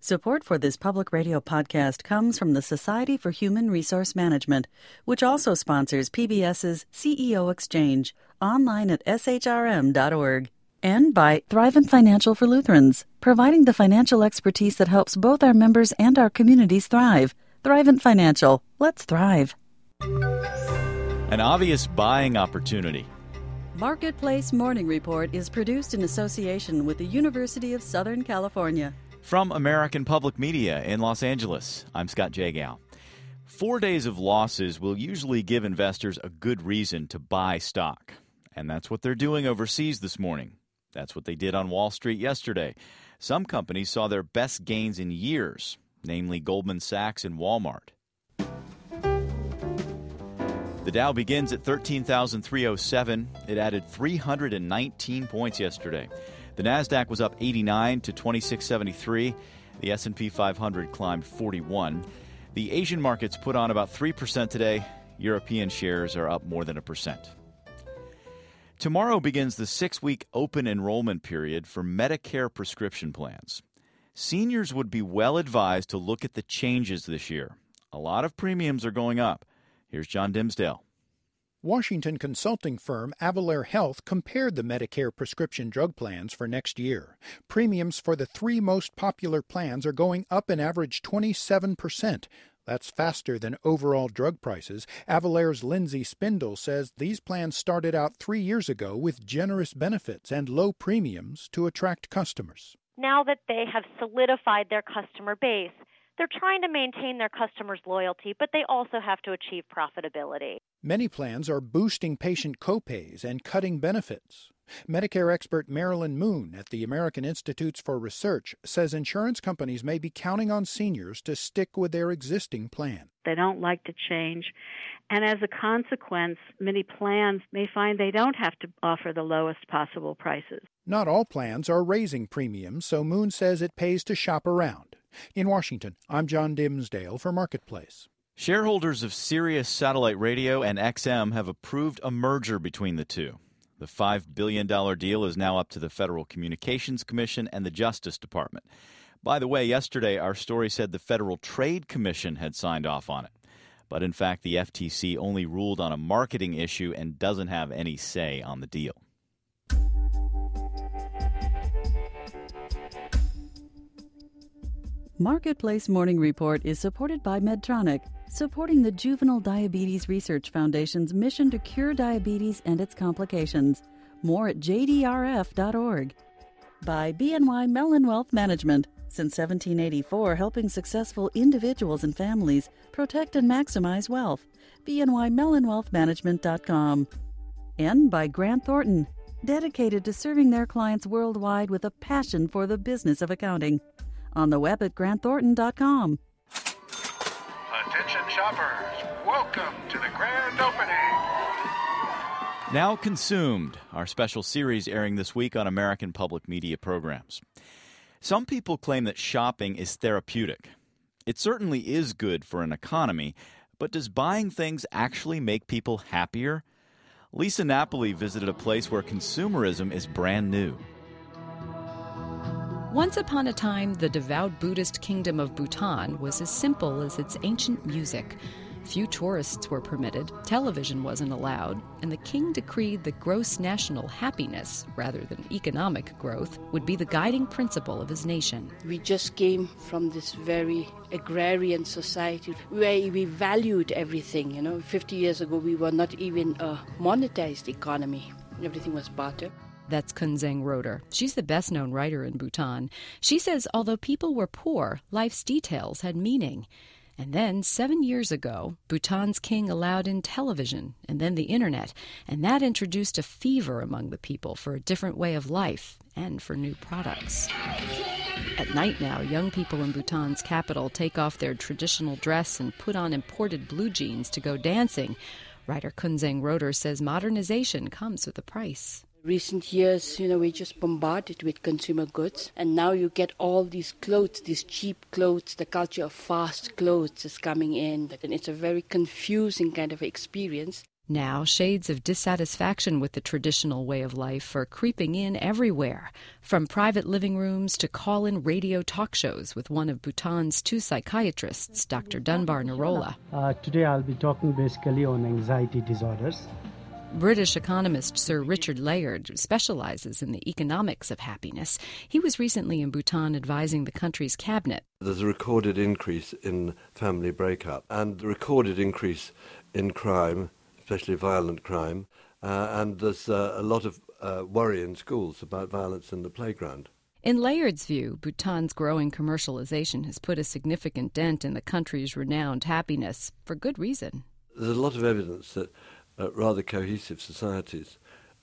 Support for this public radio podcast comes from the Society for Human Resource Management, which also sponsors PBS's CEO Exchange, online at shrm.org. And by Thrivent Financial for Lutherans, providing the financial expertise that helps both our members and our communities thrive. Thrivent Financial. Let's thrive. An obvious buying opportunity. Marketplace Morning Report is produced in association with the University of Southern California. From American Public Media in Los Angeles, I'm Scott Jagow. 4 days of losses will usually give investors a good reason to buy stock. And that's what they're doing overseas this morning. That's what they did on Wall Street yesterday. Some companies saw their best gains in years, namely Goldman Sachs and Walmart. The Dow begins at 13,307. It added 319 points yesterday. The Nasdaq was up 89 to 2673. The S&P 500 climbed 41. The Asian markets put on about 3% today. European shares are up more than 1%. Tomorrow begins the 6-week open enrollment period for Medicare prescription plans. Seniors would be well advised to look at the changes this year. A lot of premiums are going up. Here's John Dimsdale. Washington consulting firm Avalere Health compared the Medicare prescription drug plans for next year. Premiums for the 3 most popular plans are going up an average 27%. That's faster than overall drug prices. Avalere's Lindsay Spindle says these plans started out 3 years ago with generous benefits and low premiums to attract customers. Now that they have solidified their customer base, they're trying to maintain their customers' loyalty, but they also have to achieve profitability. Many plans are boosting patient copays and cutting benefits. Medicare expert Marilyn Moon at the American Institutes for Research says insurance companies may be counting on seniors to stick with their existing plan. They don't like to change, and as a consequence, many plans may find they don't have to offer the lowest possible prices. Not all plans are raising premiums, so Moon says it pays to shop around. In Washington, I'm John Dimsdale for Marketplace. Shareholders of Sirius Satellite Radio and XM have approved a merger between the two. The $5 billion deal is now up to the Federal Communications Commission and the Justice Department. By the way, yesterday our story said the Federal Trade Commission had signed off on it. But in fact, the FTC only ruled on a marketing issue and doesn't have any say on the deal. Marketplace Morning Report is supported by Medtronic, supporting the Juvenile Diabetes Research Foundation's mission to cure diabetes and its complications. More at jdrf.org. By BNY Mellon Wealth Management, since 1784, helping successful individuals and families protect and maximize wealth. BNYMellonWealthManagement.com. And by Grant Thornton, dedicated to serving their clients worldwide with a passion for the business of accounting. On the web at grantthornton.com. Attention shoppers, welcome to the grand opening. Now Consumed, our special series airing this week on American Public Media programs. Some people claim that shopping is therapeutic. It certainly is good for an economy, but does buying things actually make people happier? Lisa Napoli visited a place where consumerism is brand new. Once upon a time, the devout Buddhist kingdom of Bhutan was as simple as its ancient music. Few tourists were permitted, television wasn't allowed, and the king decreed that gross national happiness, rather than economic growth, would be the guiding principle of his nation. We just came from this very agrarian society where we valued everything. 50 years ago, we were not even a monetized economy. Everything was barter. That's Kunzeng Roder. She's the best-known writer in Bhutan. She says although people were poor, life's details had meaning. And then, 7 years ago, Bhutan's king allowed in television and then the internet, and that introduced a fever among the people for a different way of life and for new products. At night now, young people in Bhutan's capital take off their traditional dress and put on imported blue jeans to go dancing. Writer Kunzeng Roder says modernization comes with a price. Recent years, we're just bombarded with consumer goods, and now you get all these clothes, these cheap clothes. The culture of fast clothes is coming in, and it's a very confusing kind of experience. Now, shades of dissatisfaction with the traditional way of life are creeping in everywhere, from private living rooms to call-in radio talk shows with one of Bhutan's 2 psychiatrists, Dr. Dunbar Narola. Today I'll be talking basically on anxiety disorders. British economist Sir Richard Layard specializes in the economics of happiness. He was recently in Bhutan advising the country's cabinet. There's a recorded increase in family breakup and a recorded increase in crime, especially violent crime, and there's a lot of worry in schools about violence in the playground. In Layard's view, Bhutan's growing commercialization has put a significant dent in the country's renowned happiness, for good reason. There's a lot of evidence that rather cohesive societies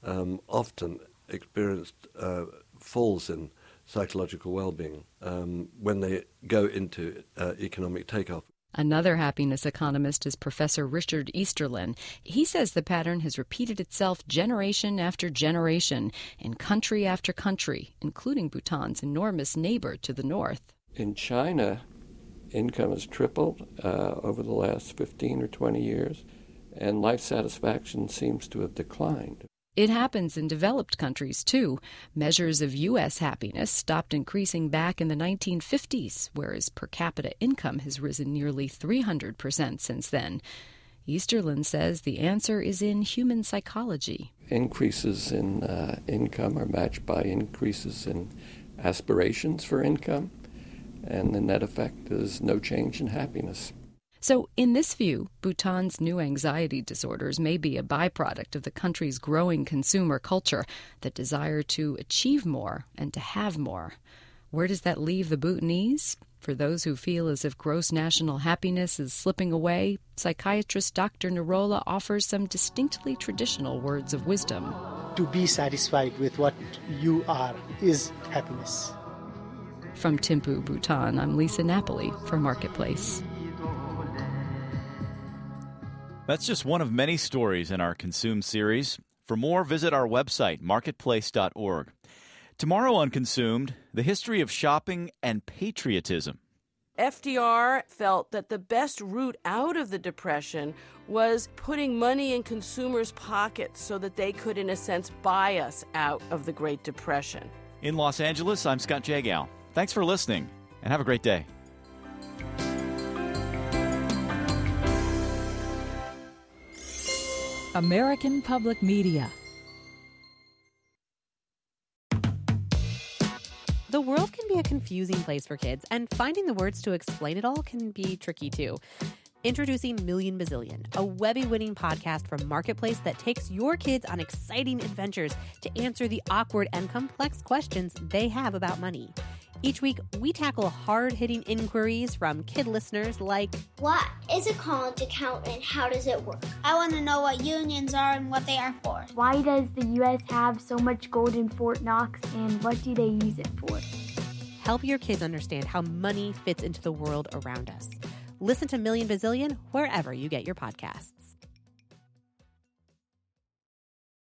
often experienced falls in psychological well-being when they go into economic takeoff. Another happiness economist is Professor Richard Easterlin. He says the pattern has repeated itself generation after generation in country after country, including Bhutan's enormous neighbor to the north. In China, income has tripled over the last 15 or 20 years, and life satisfaction seems to have declined. It happens in developed countries, too. Measures of U.S. happiness stopped increasing back in the 1950s, whereas per capita income has risen nearly 300% since then. Easterlin says the answer is in human psychology. Increases in income are matched by increases in aspirations for income, and the net effect is no change in happiness. So, in this view, Bhutan's new anxiety disorders may be a byproduct of the country's growing consumer culture, the desire to achieve more and to have more. Where does that leave the Bhutanese? For those who feel as if gross national happiness is slipping away, psychiatrist Dr. Narola offers some distinctly traditional words of wisdom. To be satisfied with what you are is happiness. From Thimphu, Bhutan, I'm Lisa Napoli for Marketplace. That's just one of many stories in our Consume series. For more, visit our website, marketplace.org. Tomorrow on Consumed, the history of shopping and patriotism. FDR felt that the best route out of the Depression was putting money in consumers' pockets so that they could, in a sense, buy us out of the Great Depression. In Los Angeles, I'm Scott Jagow. Thanks for listening, and have a great day. American Public Media. The world can be a confusing place for kids, and finding the words to explain it all can be tricky too. Introducing Million Bazillion, a Webby-winning podcast from Marketplace that takes your kids on exciting adventures to answer the awkward and complex questions they have about money. Each week, we tackle hard-hitting inquiries from kid listeners like, what is a college account and how does it work? I want to know what unions are and what they are for. Why does the U.S. have so much gold in Fort Knox and what do they use it for? Help your kids understand how money fits into the world around us. Listen to Million Bazillion wherever you get your podcasts.